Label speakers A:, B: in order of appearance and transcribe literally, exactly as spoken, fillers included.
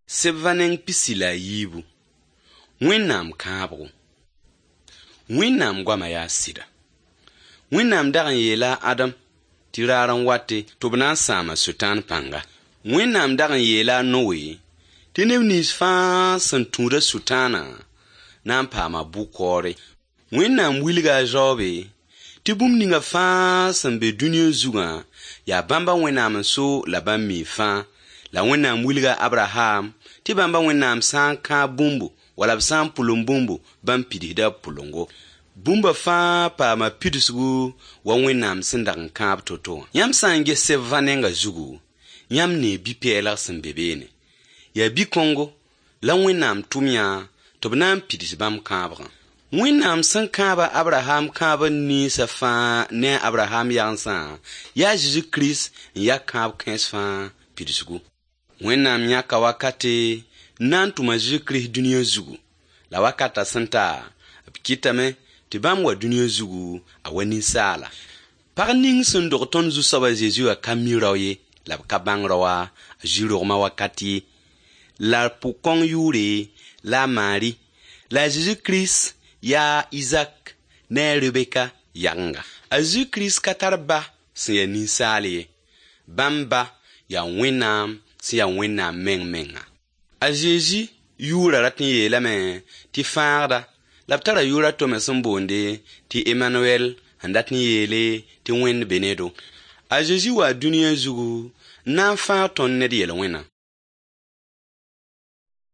A: Sebvaneng pisila yibu. Wẽnnaam kãabgo. Wẽnnaam goama yaa sɩda. Wẽnnaam dag n yeela Adam tɩ raar n wate tɩ b na n sãama Sʋtãan pãnga. Wẽnnaam dag n yeela Noe tɩ neb nins fãa sẽn tũuda Sʋtãanã na n paama bʋ-kaoore. Wẽnnaam wilga a Zoobe tɩ bũmb ninga fãa sẽn be dũniyã zugã yaa bãmba Wẽnnaam n so la bãmb mi fãa. La Wẽnnaam wilga Abraham tɩ bãmba Wẽnnaam sã n kãa bũmbu wala b sã n pʋlem bũmbu bãmb pidisda pʋlengo. Bũmba fãa paama pidsgu wa Wẽnnaam sẽn dag n kãab to-to. Yãmb sã n ges Sɛb-va-nengã zugu, yãmb nee bi-pɛɛlg sẽn be beene. Yaa bi-kõngo la Wẽnnaam tʋm yã tɩ b na n pids bãmb kãabgã. Wẽnnaam sẽn kãaba Abraham kãab ninsã fãa ne a Abraham yagensã yaa Zeezi Kirist n yaa kãab kãens fãa pidsgu. Wẽnnaam yãka wakate na n tʋma Zeezi Kirist dũniyã zugu, la wakata sẽn ta b kɩtame tɩ bãmb wa dũniyã zugu a wa ninsaala. Pag ning sẽn dog tõnd zu-soaba Zeezi wã ka mi rao ye la b ka bãng rao a zi-rogmã wakat ye. La pʋg-kõng yʋʋre la a Maari la a Zeezi Kirist yaa Izak ne a Rebeka yagenga. A Zeezi Kirist ka tar ba sẽn yaa ninsaal ye. Bãmb ba yaa Wẽnnaam sẽn yaa Wẽnnaam meng-menga. A Zeezi yʋʋra rat n yeelame tɩ fãagda la b tara yʋʋra tome sẽn boonde tɩ Emanuel n dat n yeele tɩ Wẽnd be nedo. A Zeezi waa dũniyã zugu n na n fãag tõnd ned yel-wẽna.